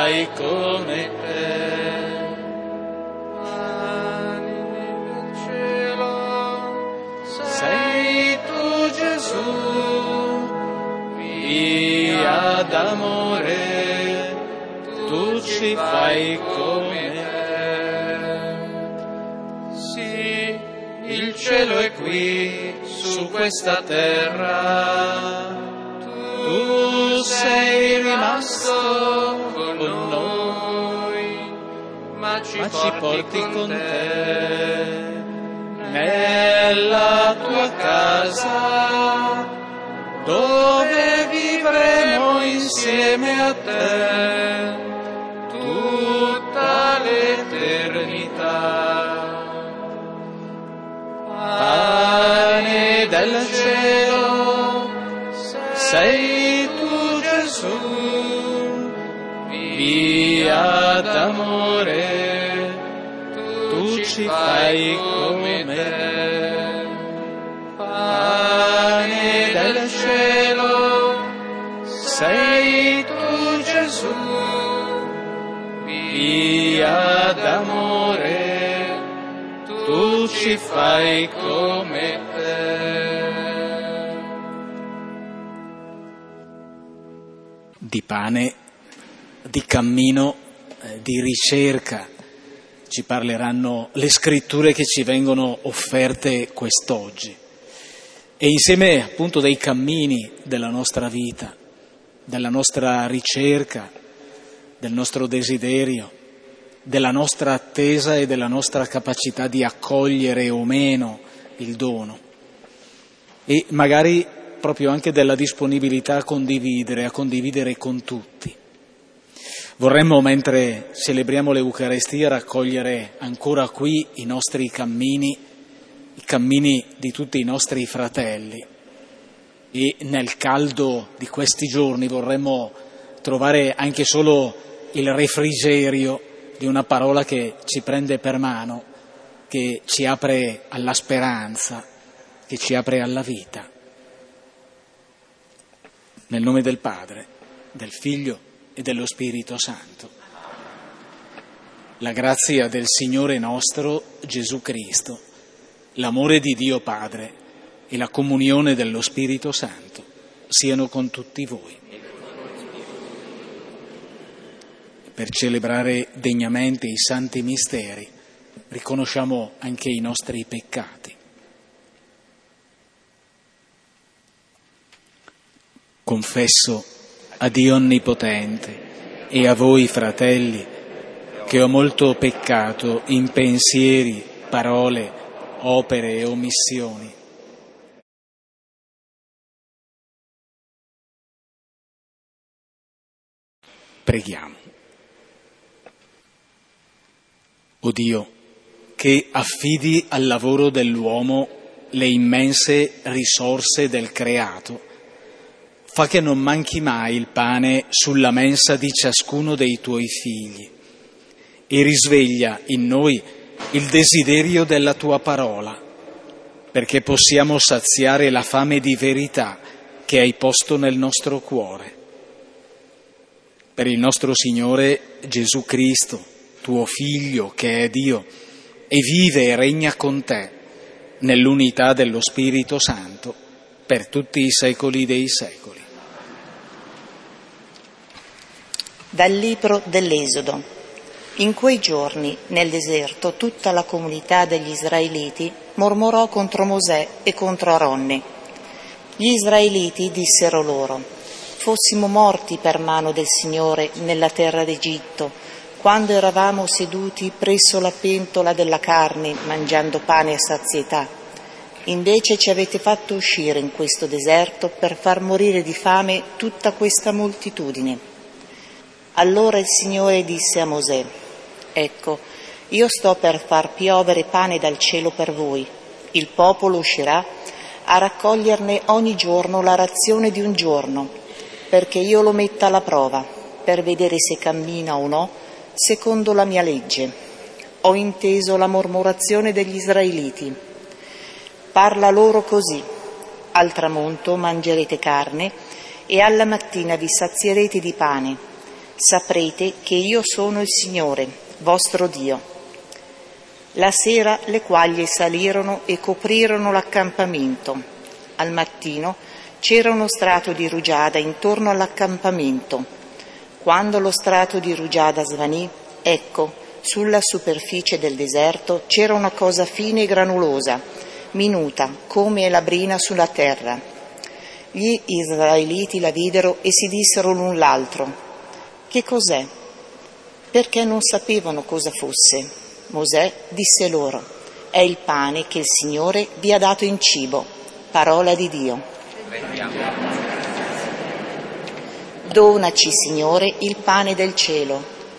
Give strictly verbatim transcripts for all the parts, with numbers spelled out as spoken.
fai come te. Anime del cielo, Sei tu Gesù, via d'amore, tu ci fai come te. sì, il cielo è qui, su questa terra. Tu sei rimasto con con noi, ma ci, ma ci porti con te. te nella tua casa, dove vivremo insieme a te Tutta l'eternità. pane del cielo, sei tu Gesù, via d'amore, tu ci fai come te. Pane del cielo, sei tu Gesù, via d'amore, tu ci fai come te. Di pane, di cammino, eh, di ricerca ci parleranno le scritture che ci vengono offerte quest'oggi. E insieme appunto dei cammini della nostra vita, della nostra ricerca, del nostro desiderio, della nostra attesa e della nostra capacità di accogliere o meno il dono. E magari proprio anche della disponibilità a condividere, a condividere con tutti. Vorremmo, mentre celebriamo l'Eucarestia, raccogliere ancora qui i nostri cammini, i cammini di tutti i nostri fratelli. E nel caldo di questi giorni vorremmo trovare anche solo il refrigerio di una parola che ci prende per mano, che ci apre alla speranza, che ci apre alla vita. Nel nome del Padre, del Figlio e dello Spirito Santo. La grazia del Signore nostro Gesù Cristo, l'amore di Dio Padre e la comunione dello Spirito Santo siano con tutti voi. Per celebrare degnamente i santi misteri, riconosciamo anche i nostri peccati. Confesso a Dio Onnipotente e a voi, fratelli, che ho molto peccato in pensieri, parole, opere e omissioni. Preghiamo. O Dio, che affidi al lavoro dell'uomo le immense risorse del creato, fa che non manchi mai il pane sulla mensa di ciascuno dei tuoi figli e risveglia in noi il desiderio della tua parola, perché possiamo saziare la fame di verità che hai posto nel nostro cuore. Per il nostro Signore Gesù Cristo, tuo Figlio che è Dio e vive e regna con te nell'unità dello Spirito Santo per tutti i secoli dei secoli. Dal libro dell'Esodo. In quei giorni, nel deserto, tutta la comunità degli israeliti mormorò contro Mosè e contro Aronne. Gli israeliti dissero loro: fossimo morti per mano del Signore nella terra d'Egitto, quando eravamo seduti presso la pentola della carne, mangiando pane a sazietà. Invece ci avete fatto uscire in questo deserto per far morire di fame tutta questa moltitudine. Allora il Signore disse a Mosè: ecco, io sto per far piovere pane dal cielo per voi. Il popolo uscirà a raccoglierne ogni giorno la razione di un giorno, perché io lo metta alla prova, per vedere se cammina o no, secondo la mia legge. Ho inteso la mormorazione degli israeliti. Parla loro così: al tramonto mangerete carne e alla mattina vi sazierete di pane. saprete che io sono il Signore, vostro Dio. La sera le quaglie salirono e coprirono l'accampamento. Al mattino c'era uno strato di rugiada intorno all'accampamento. Quando lo strato di rugiada svanì, ecco, sulla superficie del deserto c'era una cosa fine e granulosa, minuta come la brina sulla terra. Gli israeliti la videro e si dissero l'un l'altro: che cos'è? Perché non sapevano cosa fosse. Mosè disse loro: è il pane che il Signore vi ha dato in cibo. Parola di Dio. Donaci, Signore, il pane del cielo.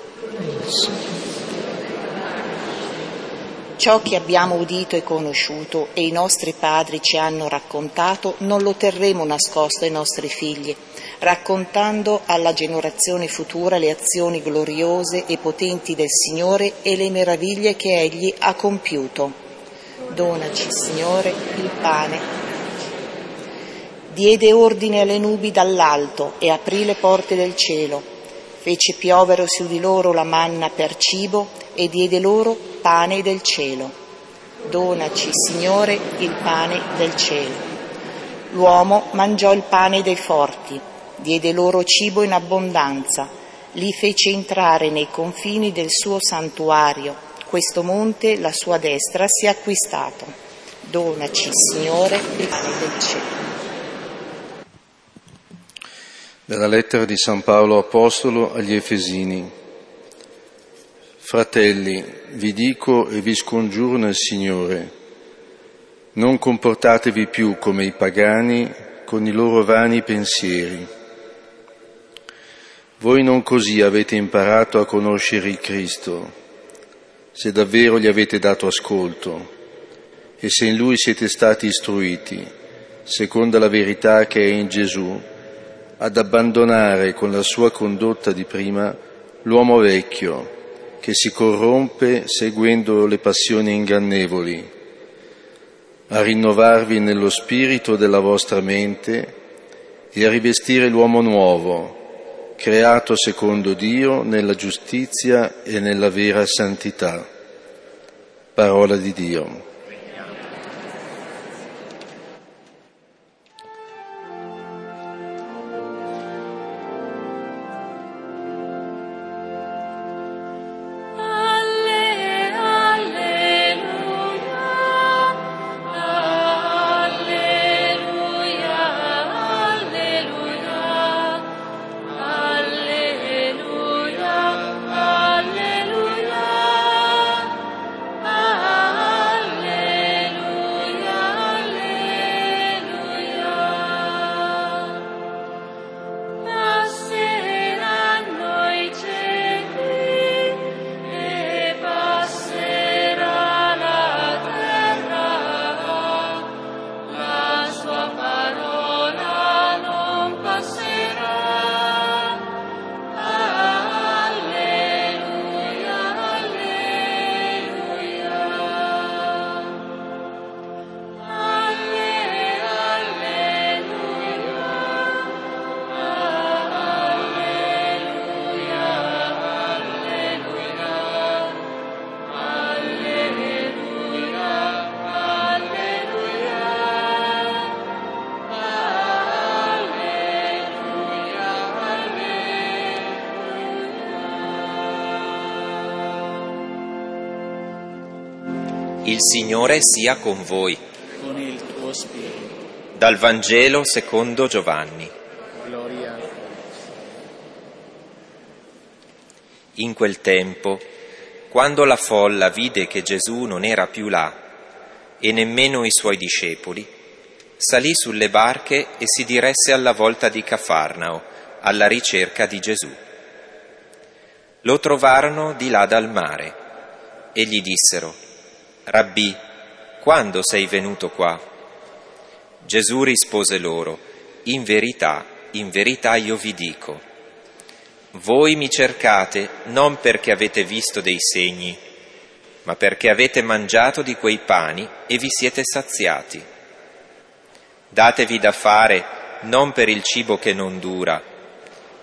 Ciò che abbiamo udito e conosciuto e i nostri padri ci hanno raccontato non lo terremo nascosto ai nostri figli, raccontando alla generazione futura le azioni gloriose e potenti del Signore e le meraviglie che Egli ha compiuto. Donaci, Signore, il pane. Diede ordine alle nubi dall'alto e aprì le porte del cielo. Fece piovere su di loro la manna per cibo e diede loro pane del cielo. Donaci, Signore, il pane del cielo. L'uomo mangiò il pane dei forti, diede loro cibo in abbondanza, li fece entrare nei confini del suo santuario. Questo monte, la sua destra, si è acquistato. Donaci, Signore, il pane del cielo. Dalla lettera di San Paolo Apostolo agli Efesini. Fratelli, vi dico e vi scongiuro nel Signore, non comportatevi più come i pagani con i loro vani pensieri. Voi non così avete imparato a conoscere il Cristo, se davvero gli avete dato ascolto e se in Lui siete stati istruiti, secondo la verità che è in Gesù, ad abbandonare con la sua condotta di prima l'uomo vecchio che si corrompe seguendo le passioni ingannevoli, a rinnovarvi nello spirito della vostra mente e a rivestire l'uomo nuovo, creato secondo Dio nella giustizia e nella vera santità. Parola di Dio. Il Signore sia con voi. Con il tuo spirito. Dal Vangelo secondo Giovanni. Gloria. In quel tempo, quando la folla vide che Gesù non era più là e nemmeno i suoi discepoli, salì sulle barche e si diresse alla volta di Cafarnao, alla ricerca di Gesù. Lo trovarono di là dal mare e gli dissero: Rabbì, quando sei venuto qua? Gesù rispose loro: in verità, in verità io vi dico, voi mi cercate non perché avete visto dei segni, ma perché avete mangiato di quei pani e vi siete saziati. Datevi da fare non per il cibo che non dura,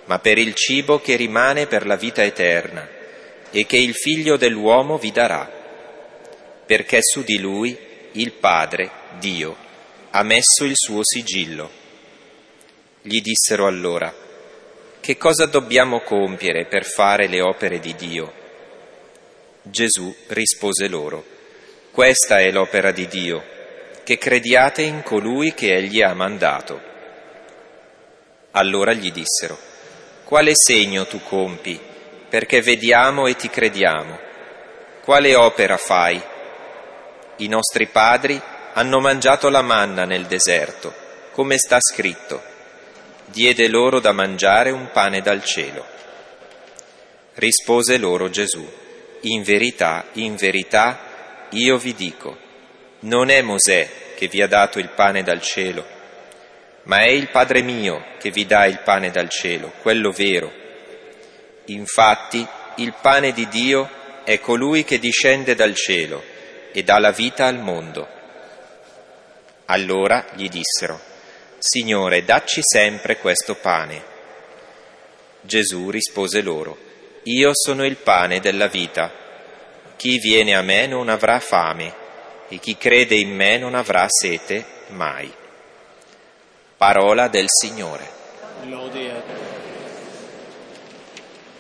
ma per il cibo che rimane per la vita eterna e che il Figlio dell'uomo vi darà, perché su di lui il Padre, Dio, ha messo il suo sigillo. Gli dissero allora: che cosa dobbiamo compiere per fare le opere di Dio? Gesù rispose loro: questa è l'opera di Dio, che crediate in colui che egli ha mandato. Allora gli dissero: quale segno tu compi, perché vediamo e ti crediamo? Quale opera fai? I nostri padri hanno mangiato la manna nel deserto, come sta scritto: diede loro da mangiare un pane dal cielo. Rispose loro Gesù: in verità, in verità, io vi dico, non è Mosè che vi ha dato il pane dal cielo, ma è il Padre mio che vi dà il pane dal cielo, quello vero. Infatti, il pane di Dio è colui che discende dal cielo e dà la vita al mondo. Allora gli dissero: Signore, dacci sempre questo pane. Gesù rispose loro: io sono il pane della vita. Chi viene a me non avrà fame, e chi crede in me non avrà sete mai. Parola del Signore. Lode